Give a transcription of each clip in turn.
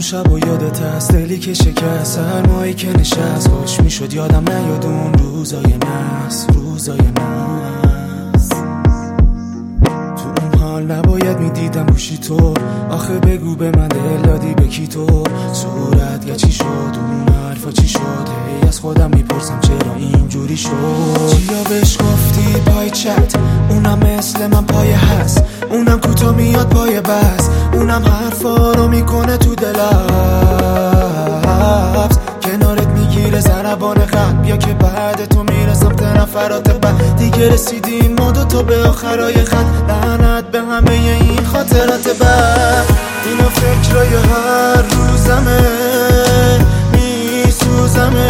شب و یادت هست دلی که شکست، سرمایی که نشست، خوش میشد یادم نیاد اون روزای نحس، روزای نحس. تو اون حال نباید میدیدم گوشی تو، آخه بگو به من دل دادی به کی تو؟ صورت چی شد؟ اون حرفا چی شد؟ هی از خودم میپرسم چرا اینجوری شد؟ چیا بهش گفتی پای چت؟ اونم مثل من پای هست، اونم کوتا میاد پای بس، اونم حرفا رو میکنه تو دلبس، کنارت میگیره ضربان قلب، یا که بعد تو میره سمت نفرات بعد. دیگه رسیدیم ما دوتا به آخرای خط، لعنت به همه این خاطرات بعد. اینا فکرای هر روزمه، میسوزمه،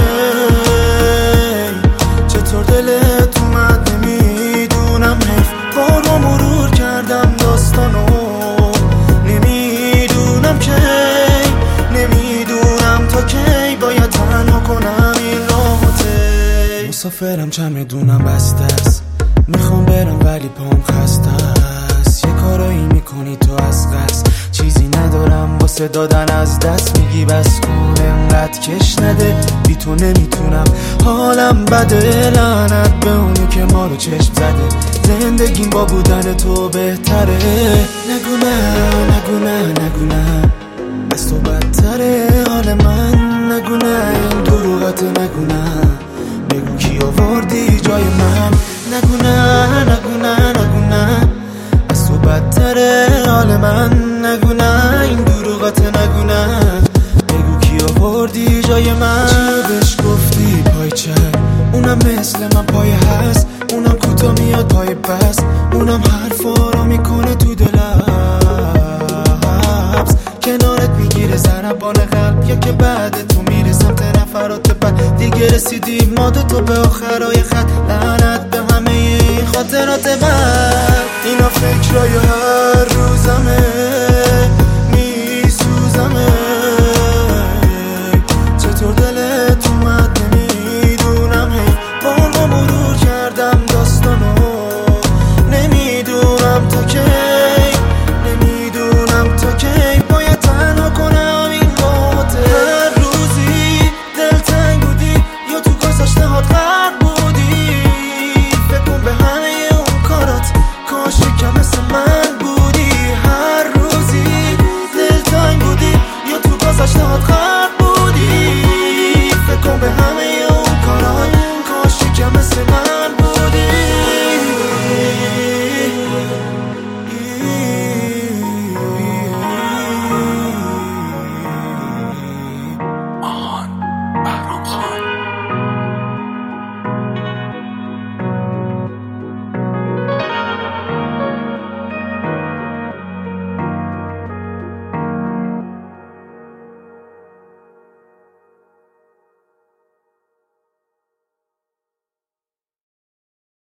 چطور دلت اومد نمیدونم، حیف بارو مرور کردم داستانو، نمیدونم کی، نمیدونم تا کی باید تنها کنم این راحته. مسافرم چمدونم بسته است، میخوام برم ولی پام خسته است، یه کارایی میکنی تو از قصد، چیزی ندارم واسه دادن از دست، میگی بس کن انقدر کش نده، بی تو نمیتونم حالم بده، لعنت به اونی که ما رو چشم زده، زندگیم با بودن تو بهتره. نگو نه، نگو نه، نگو نه، از تو بدتره حال من، نگو نه این دروغت، نگو نه، بگو کی آوردی جای من، نگو نه، نگو نه، نگو نه، از تو بدتره حال من، نگو نه این دروغت، نگو نه، بگو کی آوردی جای من. چی بهش گفتی پای چه؟ اونم مثل من پای هست، اونم کوتا میاد پای پس، اونم حرفا رو میکنه تو دلبس، کنارت میگیره ضربان قلب، یا که بعد تو میره سمت نفرات بعد. دیگه رسیدیم ما دوتا به آخرای خط، لعنت به همه این خاطرات بعد. اینا فکرای